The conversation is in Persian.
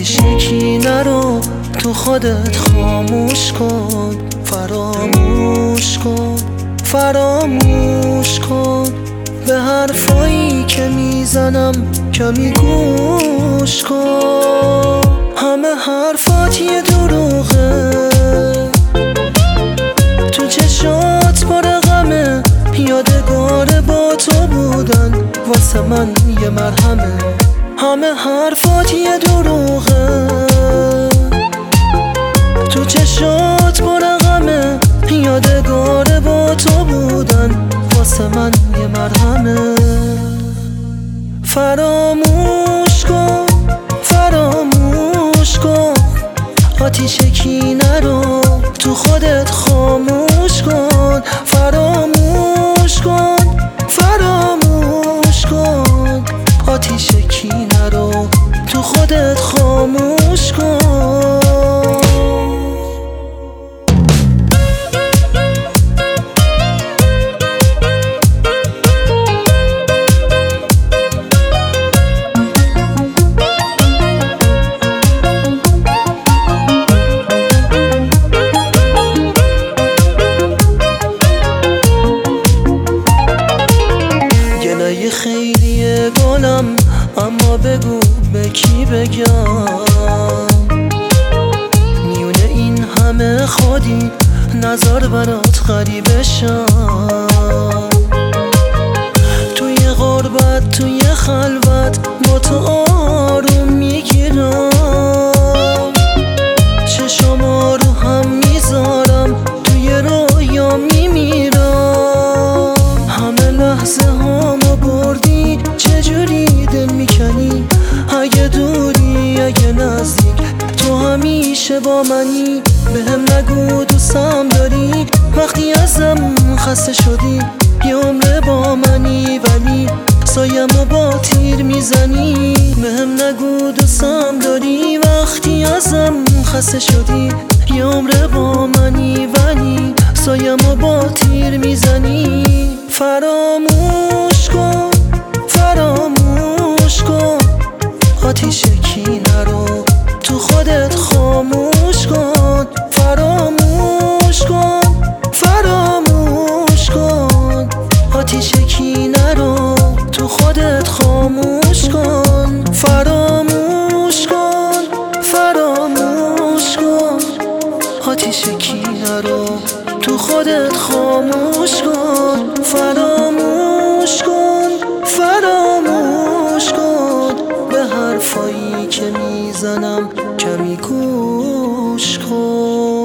آتیش کینه رو تو خودت خاموش کن، فراموش کن، فراموش کن. به حرفایی که میزنم کمی گوش کن. همه حرفات یه دروغه، تو چشات پر غمه، یادگار با تو بودن واسه من یه مرهمه. همه حرفات یه دروغه، تو چشات پر غمه، یادگار با تو بودن واسه من یه مرهمه. فراموش کن، فراموش کن، آتیش کینه رو تو خودت خاموش کن. فراموش کن، فراموش کن، آتیش کینه رو تو خودت خاموش کن. خیلیه گلم، اما بگو به کی بگم؟ میونه این همه خودی نظر برات غریبه شم. توی غربت توی خلوت با تو آروم میگیرم، چشما رو هم میذارم توی رویا میمیرم. همه لحظه هامو بردی، چجوری دل میکنی؟ اگه دوری اگه نزدیک، تو همیشه با منی. بهم نگو دوستم داری، وقتی ازم خسته شدی یه عمر با منی، ولی سایمو با تیر میزنی. بهم نگو دوستم داری، وقتی ازم خسته شدی یه عمر با منی، ولی سایمو با تیر میزنی. فراموش کن، فراموش کن، آتیش کینه رو تو خودت خاموش کن. فراموش کن، فراموش کن، آتیش کینه رو تو خودت خاموش کن. فراموش کن، فراموش کن، آتیش کینه رو تو خودت خاموش کن. فراموش کن، فراموش کن، به حرفایی که میزنم کمی گوش کن.